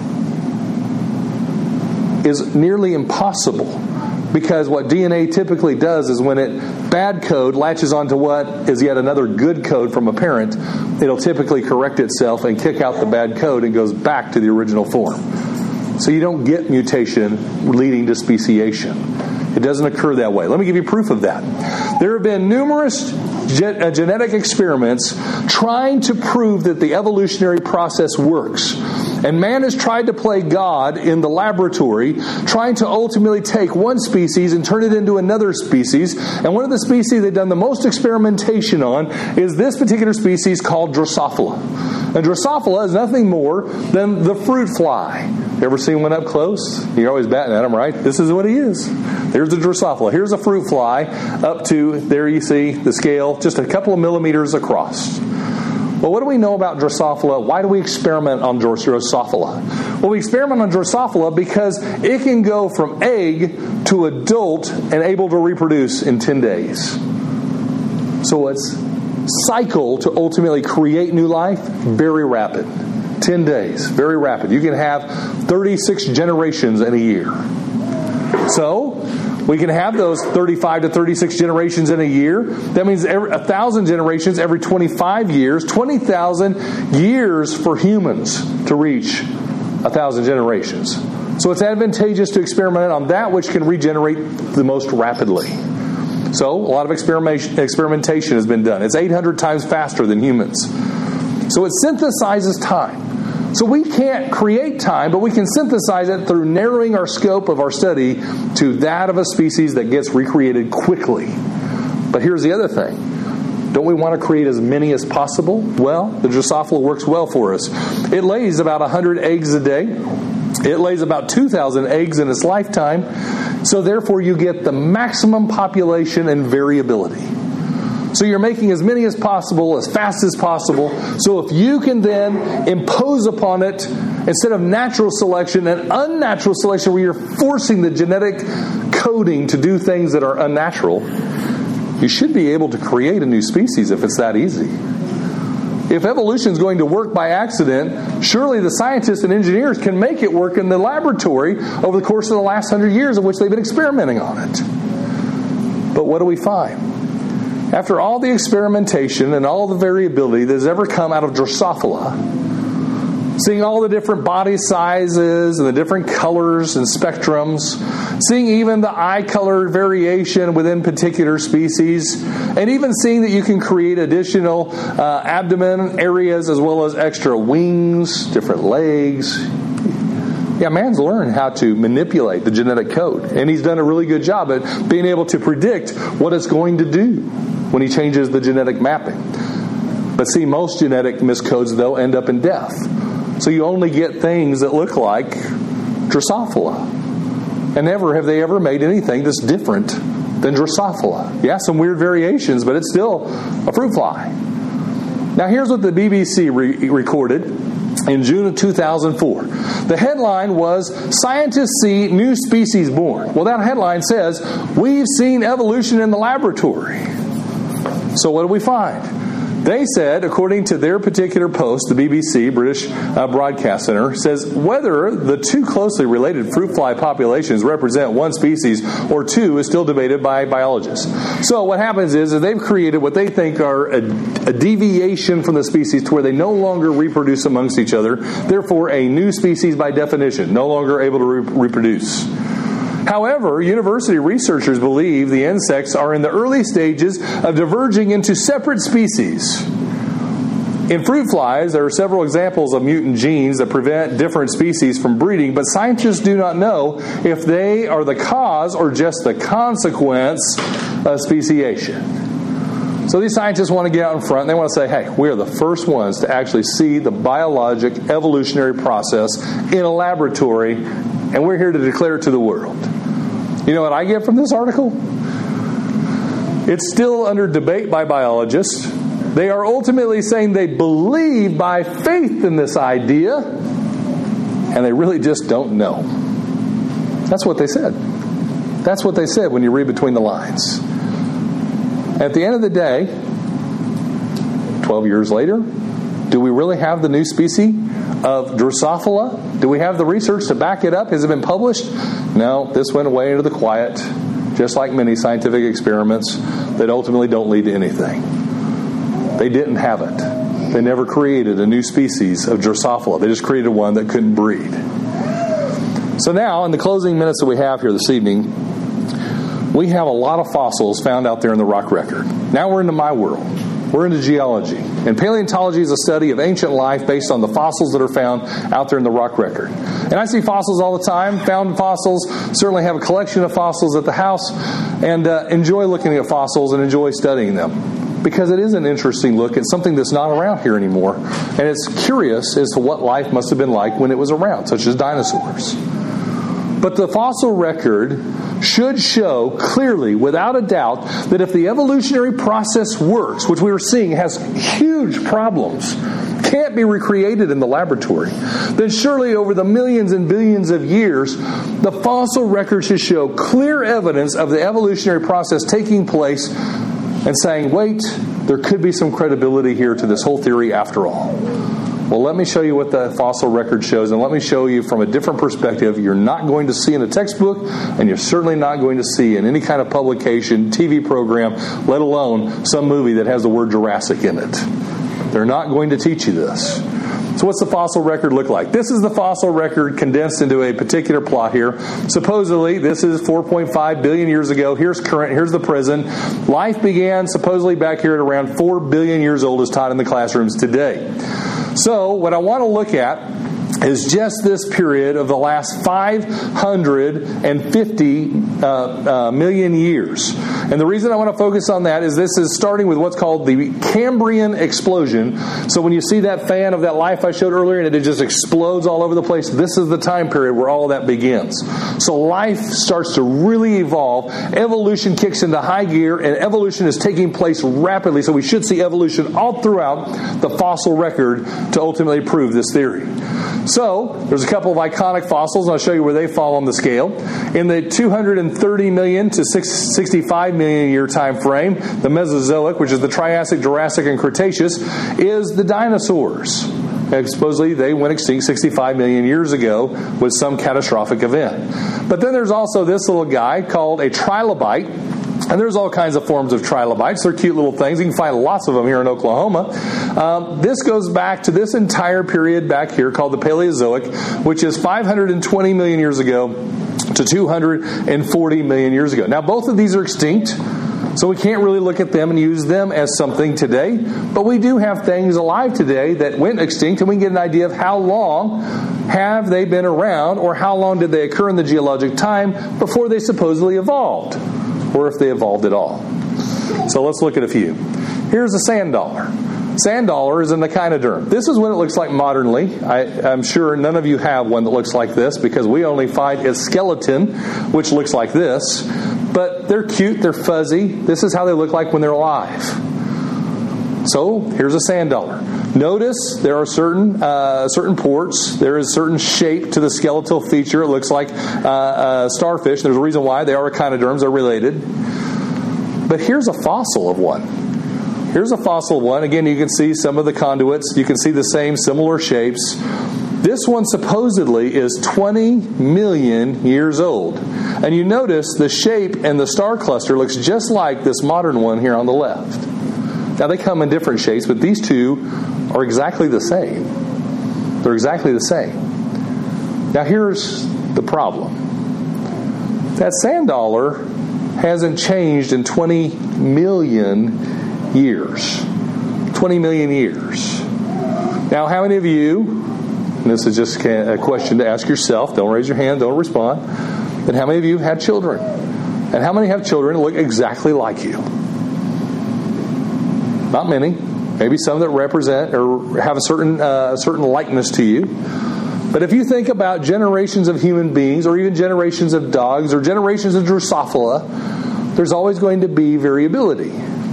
is nearly impossible. Because what D N A typically does is when it bad code latches onto what is yet another good code from a parent, it'll typically correct itself and kick out the bad code and goes back to the original form. So you don't get mutation leading to speciation. It doesn't occur that way. Let me give you proof of that. There have been numerous ge- uh, genetic experiments trying to prove that the evolutionary process works. And man has tried to play God in the laboratory, trying to ultimately take one species and turn it into another species. And one of the species they've done the most experimentation on is this particular species called Drosophila. And Drosophila is nothing more than the fruit fly. You ever seen one up close? You're always batting at him, right? This is what he is. There's the Drosophila. Here's a fruit fly up to, there you see the scale, just a couple of millimeters across. Well, what do we know about Drosophila? Why do we experiment on Drosophila? Well, we experiment on Drosophila because it can go from egg to adult and able to reproduce in ten days. So its cycle to ultimately create new life, very rapid. ten days, very rapid. You can have thirty-six generations in a year. So we can have those thirty-five to thirty-six generations in a year. That means every, one thousand generations every twenty-five years. twenty thousand years for humans to reach one thousand generations. So it's advantageous to experiment on that which can regenerate the most rapidly. So a lot of experimentation, experimentation has been done. It's eight hundred times faster than humans. So it synthesizes time. So we can't create time, but we can synthesize it through narrowing our scope of our study to that of a species that gets recreated quickly. But here's the other thing. Don't we want to create as many as possible? Well, the Drosophila works well for us. It lays about one hundred eggs a day. It lays about two thousand eggs in its lifetime. So therefore you get the maximum population and variability. So you're making as many as possible, as fast as possible. So if you can then impose upon it, instead of natural selection, an unnatural selection where you're forcing the genetic coding to do things that are unnatural, you should be able to create a new species if it's that easy. If evolution is going to work by accident, surely the scientists and engineers can make it work in the laboratory over the course of the last hundred years in which they've been experimenting on it. But what do we find? After all the experimentation and all the variability that has ever come out of Drosophila, seeing all the different body sizes and the different colors and spectrums, seeing even the eye color variation within particular species, and even seeing that you can create additional uh, abdomen areas as well as extra wings, different legs. Yeah, man's learned how to manipulate the genetic code, and he's done a really good job at being able to predict what it's going to do when he changes the genetic mapping. But see, most genetic miscodes, though, end up in death. So you only get things that look like Drosophila. And never have they ever made anything that's different than Drosophila. Yeah, some weird variations, but it's still a fruit fly. Now here's what the B B C re- recorded in June of two thousand four. The headline was, "Scientists see new species born." Well, that headline says, "We've seen evolution in the laboratory." So what do we find? They said, according to their particular post, the B B C, British uh, Broadcast Centre, says whether the two closely related fruit fly populations represent one species or two is still debated by biologists. So what happens is that they've created what they think are a, a deviation from the species to where they no longer reproduce amongst each other, therefore a new species by definition, no longer able to re- reproduce. However, university researchers believe the insects are in the early stages of diverging into separate species. In fruit flies, there are several examples of mutant genes that prevent different species from breeding, but scientists do not know if they are the cause or just the consequence of speciation. So these scientists want to get out in front and they want to say, hey, we are the first ones to actually see the biologic evolutionary process in a laboratory, and we're here to declare it to the world. You know what I get from this article? It's still under debate by biologists. They are ultimately saying they believe by faith in this idea, and they really just don't know. That's what they said. That's what they said when you read between the lines. At the end of the day, twelve years later, do we really have the new species of Drosophila? Do we have the research to back it up? Has it been published? No, this went away into the quiet, just like many scientific experiments that ultimately don't lead to anything. They didn't have it. They never created a new species of Drosophila. They just created one that couldn't breed. So now, in the closing minutes that we have here this evening, we have a lot of fossils found out there in the rock record. Now we're into my world. We're into geology. And paleontology is a study of ancient life based on the fossils that are found out there in the rock record. And I see fossils all the time, found fossils, certainly have a collection of fossils at the house, and uh, enjoy looking at fossils and enjoy studying them. Because it is an interesting look at something that's not around here anymore. And it's curious as to what life must have been like when it was around, such as dinosaurs. But the fossil record should show clearly, without a doubt, that if the evolutionary process works, which we are seeing has huge problems, can't be recreated in the laboratory, then surely over the millions and billions of years, the fossil record should show clear evidence of the evolutionary process taking place and saying, wait, there could be some credibility here to this whole theory after all. Well, let me show you what the fossil record shows, and let me show you from a different perspective you're not going to see in a textbook, and you're certainly not going to see in any kind of publication, T V program, let alone some movie that has the word Jurassic in it. They're not going to teach you this. So what's the fossil record look like? This is the fossil record condensed into a particular plot here. Supposedly, this is four point five billion years ago. Here's current, here's the present. Life began supposedly back here at around four billion years old as taught in the classrooms today. So what I want to look at is just this period of the last five hundred fifty uh, uh, million years. And the reason I want to focus on that is this is starting with what's called the Cambrian explosion. So when you see that fan of that life I showed earlier and it just explodes all over the place, this is the time period where all of that begins. So life starts to really evolve. Evolution kicks into high gear, and evolution is taking place rapidly. So we should see evolution all throughout the fossil record to ultimately prove this theory. So, there's a couple of iconic fossils, and I'll show you where they fall on the scale. In the two hundred thirty million to sixty-five million year time frame, the Mesozoic, which is the Triassic, Jurassic, and Cretaceous, is the dinosaurs. And supposedly they went extinct sixty-five million years ago with some catastrophic event. But then there's also this little guy called a trilobite. And there's all kinds of forms of trilobites. They're cute little things. You can find lots of them here in Oklahoma. Um, this goes back to this entire period back here called the Paleozoic, which is five hundred twenty million years ago to two hundred forty million years ago. Now, both of these are extinct, so we can't really look at them and use them as something today. But we do have things alive today that went extinct, and we can get an idea of how long have they been around, or how long did they occur in the geologic time before they supposedly evolved, or if they evolved at all. So let's look at a few. Here's a sand dollar. Sand dollar is an echinoderm. This is what it looks like modernly. I, I'm sure none of you have one that looks like this because we only find its skeleton, which looks like this. But they're cute, they're fuzzy. This is how they look like when they're alive. So here's a sand dollar. Notice there are certain uh, certain ports. There is certain shape to the skeletal feature. It looks like uh, a starfish. There's a reason why. They are echinoderms. They're related. But here's a fossil of one. Here's a fossil one. Again, you can see some of the conduits. You can see the same similar shapes. This one supposedly is twenty million years old. And you notice the shape and the star cluster looks just like this modern one here on the left. Now, they come in different shapes, but these two are exactly the same. They're exactly the same. Now, here's the problem. That sand dollar hasn't changed in twenty million years. twenty million years. Now, how many of you, and this is just a question to ask yourself, don't raise your hand, don't respond, but how many of you have had children? And how many have children that look exactly like you? Not many. Maybe some that represent or have a certain uh, certain likeness to you. But if you think about generations of human beings, or even generations of dogs, or generations of Drosophila, there's always going to be variability.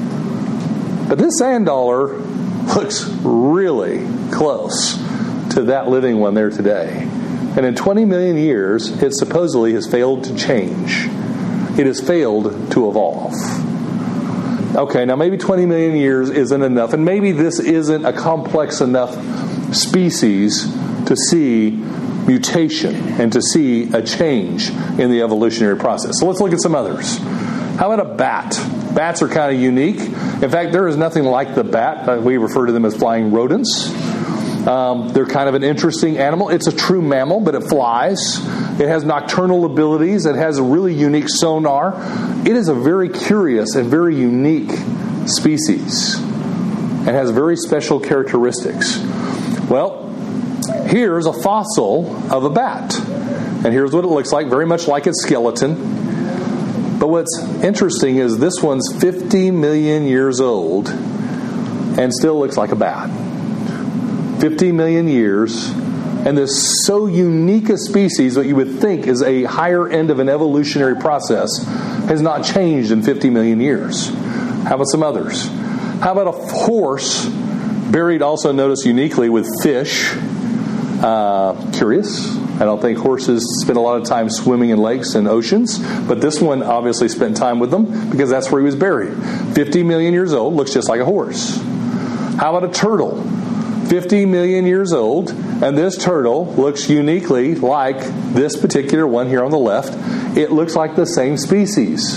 But this sand dollar looks really close to that living one there today. And in twenty million years, it supposedly has failed to change. It has failed to evolve. Okay, now maybe twenty million years isn't enough, and maybe this isn't a complex enough species to see mutation and to see a change in the evolutionary process. So let's look at some others. How about a bat? Bats are kind of unique. In fact, there is nothing like the bat. We refer to them as flying rodents. Um, they're kind of an interesting animal. It's a true mammal, but it flies. It has nocturnal abilities. It has a really unique sonar. It is a very curious and very unique species and has very special characteristics. Well, here's a fossil of a bat. And here's what it looks like, very much like its skeleton. But what's interesting is this one's fifty million years old and still looks like a bat. fifty million years, and this so unique a species, what you would think is a higher end of an evolutionary process, has not changed in fifty million years. How about some others? How about a horse, buried also, notice, uniquely with fish? Uh, curious. I don't think horses spend a lot of time swimming in lakes and oceans, but this one obviously spent time with them because that's where he was buried. fifty million years old, looks just like a horse. How about a turtle? fifty million years old, and this turtle looks uniquely like this particular one here on the left. It looks like the same species.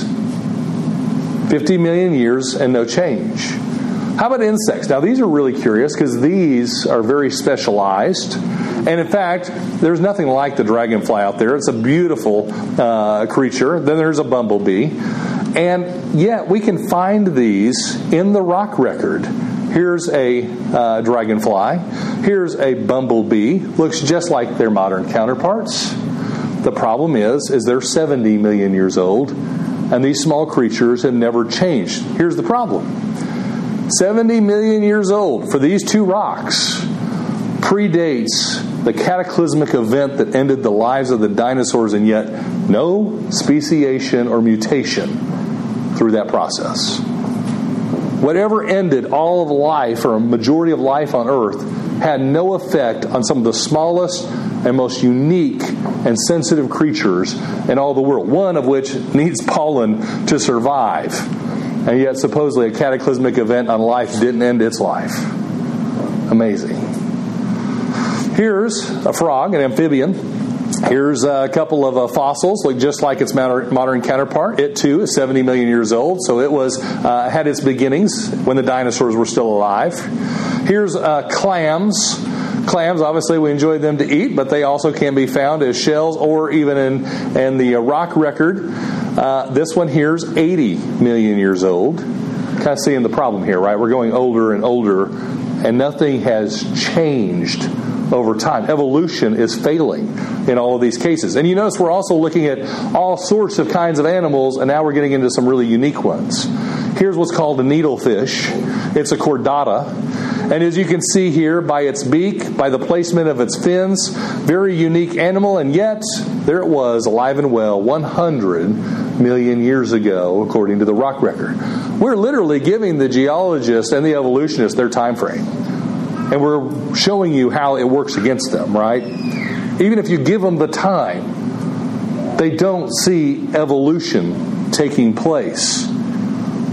fifty million years and no change. How about insects? Now, these are really curious because these are very specialized. And in fact, there's nothing like the dragonfly out there. It's a beautiful uh, creature. Then there's a bumblebee. And yet we can find these in the rock record. Here's a uh, dragonfly. Here's a bumblebee. Looks just like their modern counterparts. The problem is, is they're seventy million years old, and these small creatures have never changed. Here's the problem. seventy million years old for these two rocks predates the cataclysmic event that ended the lives of the dinosaurs, and yet no speciation or mutation through that process. Whatever ended all of life, or a majority of life on Earth, had no effect on some of the smallest and most unique and sensitive creatures in all the world, one of which needs pollen to survive. And yet supposedly a cataclysmic event on life didn't end its life. Amazing. Here's a frog, an amphibian. Here's a couple of uh, fossils, look just like its modern counterpart. It too is seventy million years old, so it was uh, had its beginnings when the dinosaurs were still alive. Here's uh, clams. Clams, obviously, we enjoy them to eat, but they also can be found as shells or even in, in the uh, rock record. Uh, this one here is eighty million years old. Kind of seeing the problem here, right? We're going older and older, and nothing has changed over time. Evolution is failing in all of these cases. And you notice we're also looking at all sorts of kinds of animals, and now we're getting into some really unique ones. Here's what's called a needlefish. It's a chordata. And as you can see here, by its beak, by the placement of its fins, very unique animal, and yet there it was, alive and well, one hundred million years ago, according to the rock record. We're literally giving the geologists and the evolutionists their time frame. And we're showing you how it works against them, right? Even if you give them the time, they don't see evolution taking place.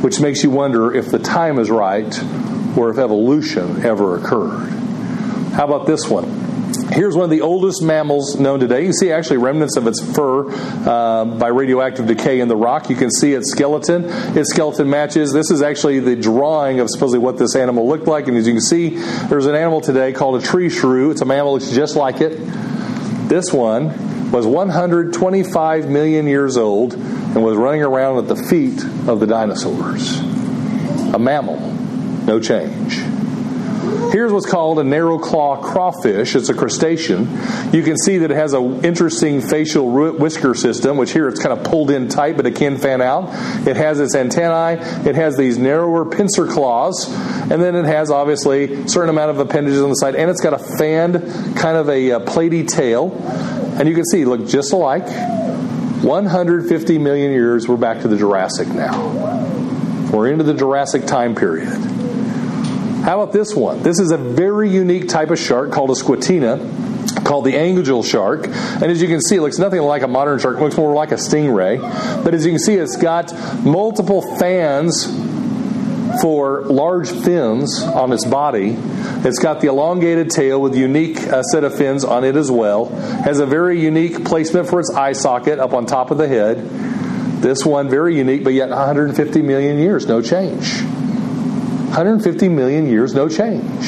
which makes you wonder if the time is right or if evolution ever occurred. How about this one? Here's one of the oldest mammals known today. You can see actually remnants of its fur uh, by radioactive decay in the rock. You can see its skeleton. Its skeleton matches. This is actually the drawing of supposedly what this animal looked like. And as you can see, there's an animal today called a tree shrew. It's a mammal that looks just like it. This one was one hundred twenty-five million years old and was running around at the feet of the dinosaurs. A mammal. No change. Here's what's called a narrow claw crawfish. It's a crustacean. You can see that it has an interesting facial whisker system, which here it's kind of pulled in tight, but it can fan out. It has its antennae. It has these narrower pincer claws. And then it has, obviously, a certain amount of appendages on the side. And it's got a fanned, kind of a, a platy tail. And you can see, look just alike. one hundred fifty million years, we're back to the Jurassic now. We're into the Jurassic time period. How about this one? This is a very unique type of shark called a squatina, called the angel shark. And as you can see, it looks nothing like a modern shark. It looks more like a stingray. But as you can see, it's got multiple fans for large fins on its body. It's got the elongated tail with a unique uh, set of fins on it as well. Has a very unique placement for its eye socket up on top of the head. This one, very unique, but yet one hundred fifty million years, no change. one hundred fifty million years, no change.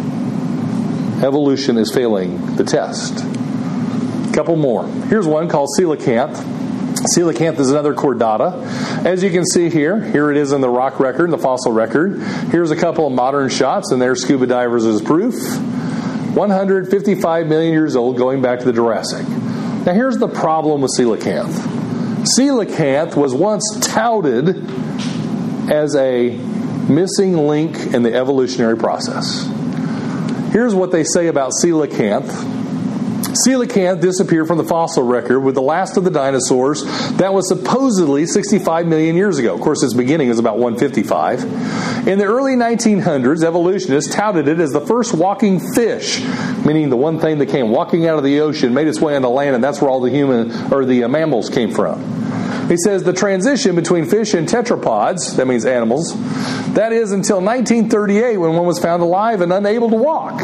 Evolution is failing the test. A couple more. Here's one called coelacanth. Coelacanth is another chordata. As you can see here, here it is in the rock record, the fossil record. Here's a couple of modern shots, and there's scuba divers as proof. one hundred fifty-five million years old, going back to the Jurassic. Now here's the problem with coelacanth. Coelacanth was once touted as a missing link in the evolutionary process. Here's what they say about coelacanth. Coelacanth disappeared from the fossil record with the last of the dinosaurs. That was supposedly sixty-five million years ago. Of course, its beginning is about one hundred fifty-five. In the early nineteen hundreds, evolutionists touted it as the first walking fish, meaning the one thing that came walking out of the ocean, made its way onto land, and that's where all the human or the uh, mammals came from. He says the transition between fish and tetrapods, that means animals, that is until nineteen thirty-eight when one was found alive and unable to walk.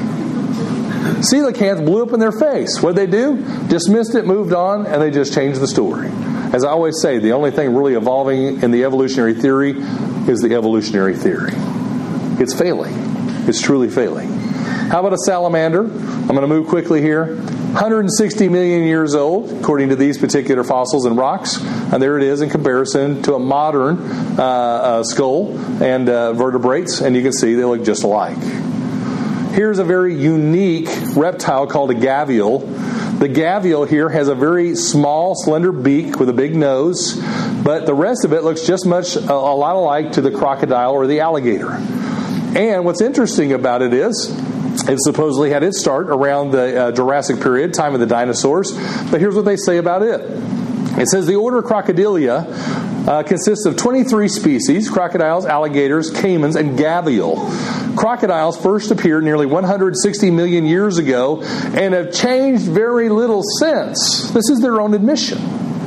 Coelacanth blew up in their face. What did they do? Dismissed it, moved on, and they just changed the story. As I always say, the only thing really evolving in the evolutionary theory is the evolutionary theory. It's failing. It's truly failing. How about a salamander? I'm going to move quickly here. one hundred sixty million years old, according to these particular fossils and rocks. And there it is in comparison to a modern uh, uh, skull and uh, vertebrates. And you can see they look just alike. Here's a very unique reptile called a gavial. The gavial here has a very small, slender beak with a big nose, but the rest of it looks just much a, a lot alike to the crocodile or the alligator. And what's interesting about it is it supposedly had its start around the uh, Jurassic period, time of the dinosaurs. But here's what they say about it. It says the order Crocodilia uh, consists of twenty-three species: crocodiles, alligators, caimans, and gavial. Crocodiles first appeared nearly one hundred sixty million years ago and have changed very little since. This is their own admission.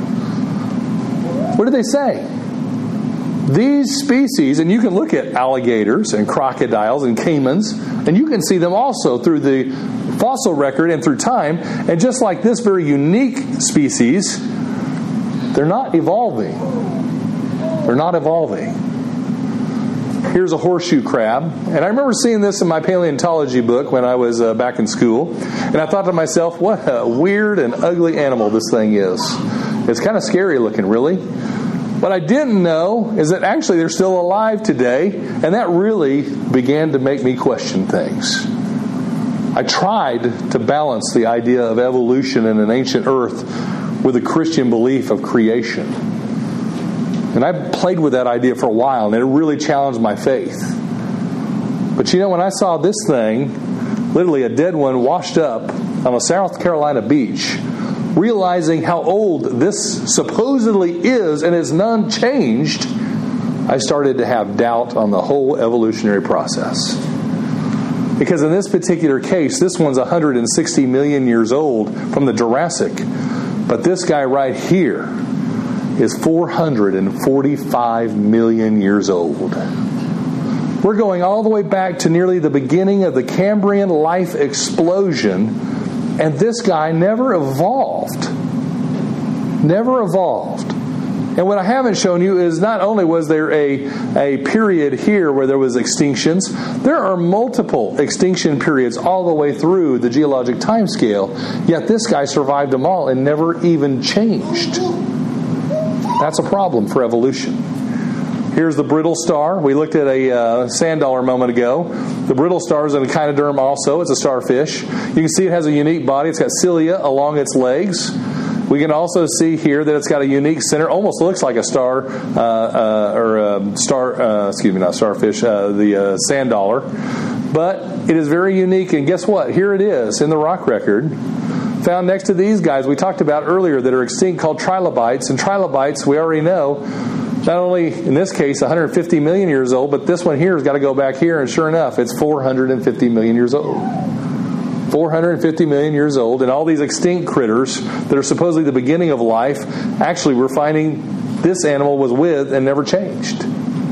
What do they say? These species, and you can look at alligators and crocodiles and caimans, and you can see them also through the fossil record and through time, and just like this very unique species, they're not evolving. They're not evolving. Here's a horseshoe crab. And I remember seeing this in my paleontology book when I was uh, back in school. And I thought to myself, what a weird and ugly animal this thing is. It's kind of scary looking, really. What I didn't know is that actually they're still alive today. And that really began to make me question things. I tried to balance the idea of evolution in an ancient earth with a Christian belief of creation. And I played with that idea for a while, and it really challenged my faith. But you know, when I saw this thing, literally a dead one washed up on a South Carolina beach, realizing how old this supposedly is and is none changed, I started to have doubt on the whole evolutionary process. Because in this particular case, this one's one hundred sixty million years old from the Jurassic. But this guy right here is four hundred forty-five million years old. We're going all the way back to nearly the beginning of the Cambrian life explosion, and this guy never evolved. Never evolved. And what I haven't shown you is not only was there a, a period here where there was extinctions, there are multiple extinction periods all the way through the geologic time scale, yet this guy survived them all and never even changed. That's a problem for evolution. Here's the brittle star. We looked at a uh, sand dollar a moment ago. The brittle star is an echinoderm also. It's a starfish. You can see it has a unique body. It's got cilia along its legs. We can also see here that it's got a unique center. Almost looks like a star, uh, uh, or a star, uh, excuse me, not starfish, uh, the uh, sand dollar. But it is very unique. And guess what? Here it is in the rock record, found next to these guys we talked about earlier that are extinct, called trilobites. And trilobites, we already know, not only in this case one hundred fifty million years old, but this one here has got to go back here, and sure enough, it's four hundred fifty million years old. four hundred fifty million years old, and all these extinct critters that are supposedly the beginning of life, actually we're finding this animal was with and never changed.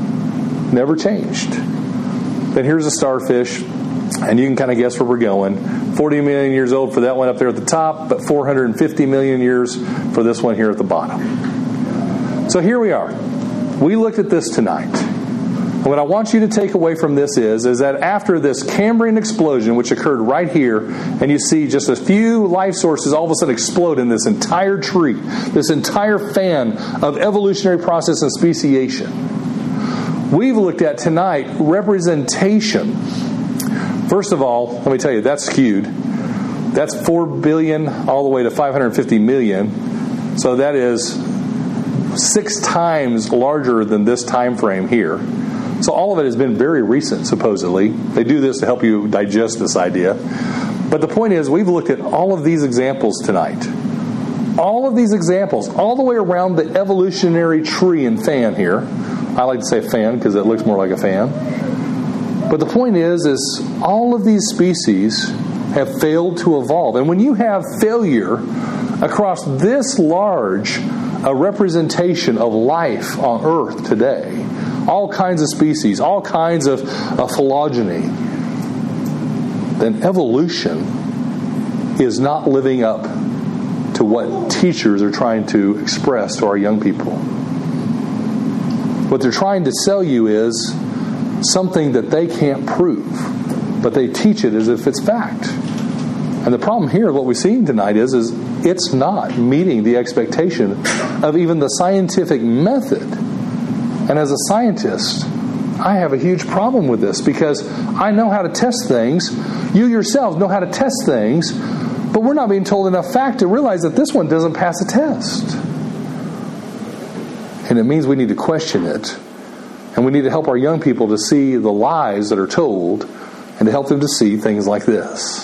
Never changed. Then here's a starfish, and you can kind of guess where we're going. forty million years old for that one up there at the top, but four hundred fifty million years for this one here at the bottom. So here we are. We looked at this tonight. And what I want you to take away from this is, is that after this Cambrian explosion, which occurred right here, and you see just a few life sources all of a sudden explode in this entire tree, this entire fan of evolutionary process and speciation, we've looked at tonight representation. First of all, let me tell you, that's skewed. That's four billion all the way to five hundred fifty million. So that is six times larger than this time frame here. So all of it has been very recent, supposedly. They do this to help you digest this idea. But the point is, we've looked at all of these examples tonight. All of these examples, all the way around the evolutionary tree and fan here. I like to say fan because it looks more like a fan. But the point is, is all of these species have failed to evolve. And when you have failure across this large a representation of life on Earth today, all kinds of species, all kinds of, of phylogeny, then evolution is not living up to what teachers are trying to express to our young people. What they're trying to sell you is something that they can't prove, but they teach it as if it's fact. And the problem here, what we've seen tonight is, is it's not meeting the expectation of even the scientific method. And as a scientist, I have a huge problem with this because I know how to test things. You yourselves know how to test things, but we're not being told enough fact to realize that this one doesn't pass a test. And it means we need to question it. And we need to help our young people to see the lies that are told and to help them to see things like this.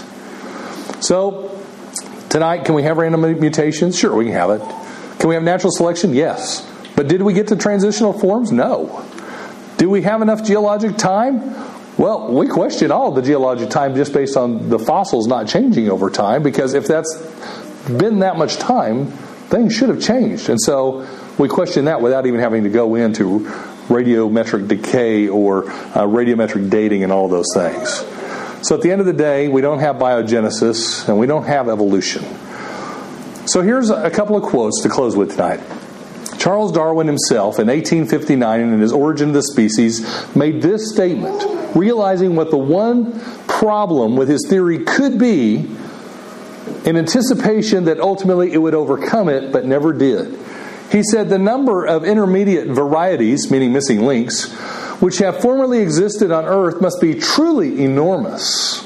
So, tonight, can we have random mutations? Sure, we can have it. Can we have natural selection? Yes. But did we get to transitional forms? No. Do we have enough geologic time? Well, we question all of the geologic time just based on the fossils not changing over time, because if that's been that much time, things should have changed. And so we question that without even having to go into radiometric decay or uh, radiometric dating and all those things. So at the end of the day, we don't have biogenesis and we don't have evolution. So here's a couple of quotes to close with tonight. Charles Darwin himself, in eighteen fifty-nine, in his Origin of the Species, made this statement, realizing what the one problem with his theory could be, in anticipation that ultimately it would overcome it, but never did. He said, the number of intermediate varieties, meaning missing links, which have formerly existed on Earth must be truly enormous.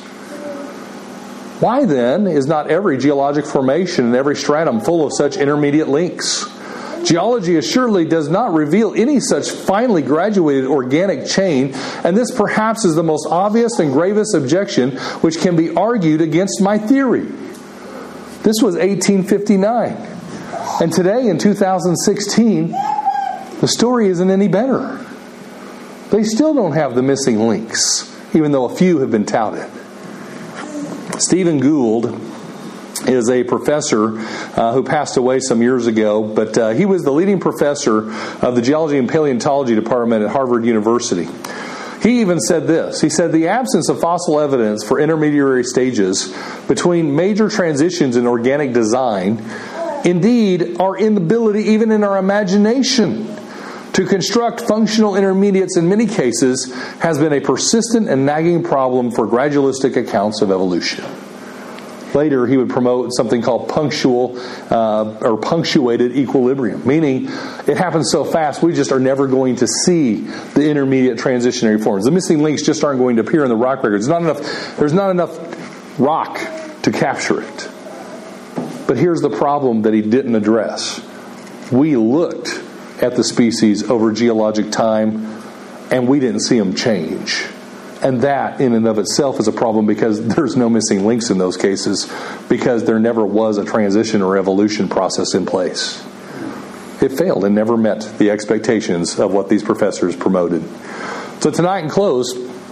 Why then is not every geologic formation and every stratum full of such intermediate links? Geology assuredly does not reveal any such finely graduated organic chain, and this perhaps is the most obvious and gravest objection which can be argued against my theory. This was eighteen fifty-nine. And today, in two thousand sixteen, the story isn't any better. They still don't have the missing links, even though a few have been touted. Stephen Gould, is a professor uh, who passed away some years ago, but uh, he was the leading professor of the Geology and Paleontology department at Harvard University. He even said this. He said, the absence of fossil evidence for intermediary stages between major transitions in organic design, indeed our inability even in our imagination to construct functional intermediates in many cases, has been a persistent and nagging problem for gradualistic accounts of evolution. Later, he would promote something called punctual uh, or punctuated equilibrium, meaning it happens so fast we just are never going to see the intermediate transitionary forms. The missing links just aren't going to appear in the rock records. Not enough, there's not enough rock to capture it. But here's the problem that he didn't address. We looked at the species over geologic time, and we didn't see them change. And that, in and of itself, is a problem because there's no missing links in those cases because there never was a transition or evolution process in place. It failed and never met the expectations of what these professors promoted. So tonight, in close,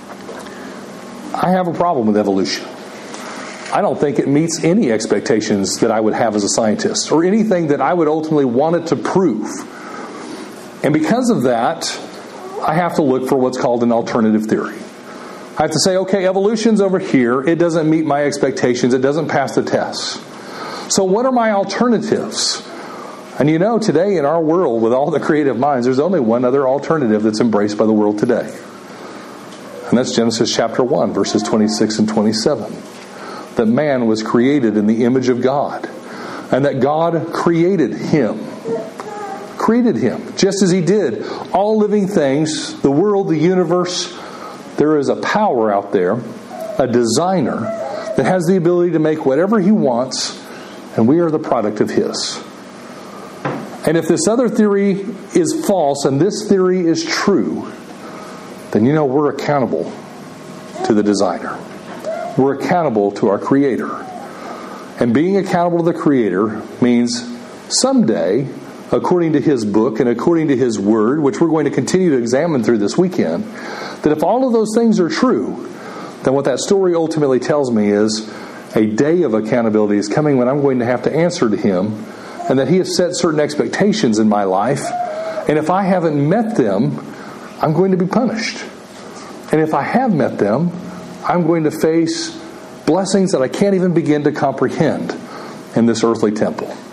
I have a problem with evolution. I don't think it meets any expectations that I would have as a scientist or anything that I would ultimately want it to prove. And because of that, I have to look for what's called an alternative theory. I have to say, okay, evolution's over here. It doesn't meet my expectations. It doesn't pass the tests. So what are my alternatives? And you know, today in our world, with all the creative minds, there's only one other alternative that's embraced by the world today. And that's Genesis chapter one, verses twenty-six and twenty-seven. That man was created in the image of God. And that God created him. Created him. Just as he did all living things, the world, the universe. There is a power out there, a designer, that has the ability to make whatever he wants, and we are the product of his. And if this other theory is false and this theory is true, then you know we're accountable to the designer. We're accountable to our Creator. And being accountable to the Creator means someday, according to his book and according to his word, which we're going to continue to examine through this weekend, that if all of those things are true, then what that story ultimately tells me is a day of accountability is coming when I'm going to have to answer to him, and that he has set certain expectations in my life, and if I haven't met them, I'm going to be punished. And if I have met them, I'm going to face blessings that I can't even begin to comprehend in this earthly temple.